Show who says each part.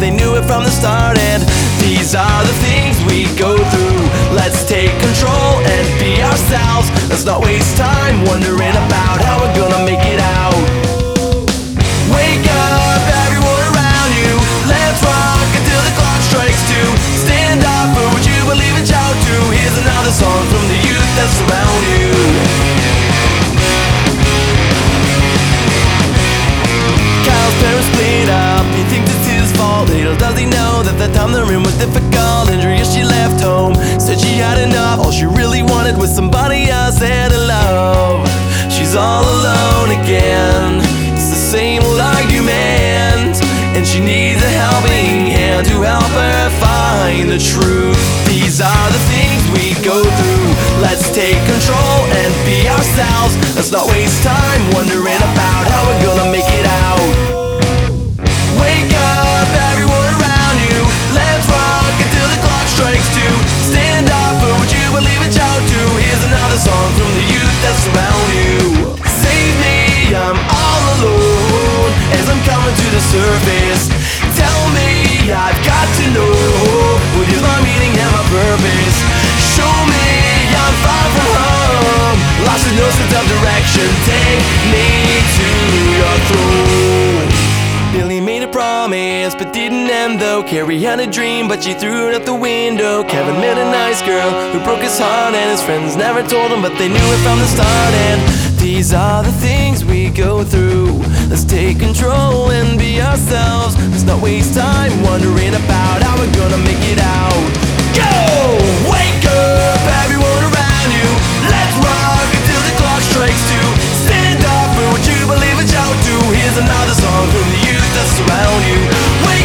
Speaker 1: they knew it from the start. And these are the things we go through. Let's take control and be ourselves. Let's not waste time wondering about how we're gonna make it out. Wake up, everyone around you. Let's rock until the clock strikes 2. Stand up for what you believe and shout to. Here's another song from the youth that surround you. Kyle's parents split up. He thinks it's his fault. Little does he know that the time they're in was difficult. Andrea, she left home, said she had enough. All she really wanted was somebody else there to love. She's all alone again. It's the same old argument, and she needs a helping hand to help her find the truth. These are the things we go through. Let's take control and be ourselves. Let's not waste time wondering about how we're gonna make it out. Wake up, everyone around you. Let's rock until the clock strikes 2. Stand up for what you believe and shout to. Here's another song from the youth that surround you. Save me, I'm all alone as I'm coming to the surface. Tell me, I've got to know what is my meaning and my purpose. Show me I'm far from home, lost with no sense of direction. Take me to your throne. Billy made a promise but didn't end though. Carrie had a dream but she threw it out the window. Kevin met a nice girl who broke his heart, and his friends never told him, but they knew it from the start. And these are the things we go through. Let's take control and be ourselves. Let's not waste time wondering about how we're gonna make it out. Go! Wake up, everyone around you. Let's rock until the clock strikes 2. Stand up for what you believe and shout to. Here's another song from the youth that surround you. Wake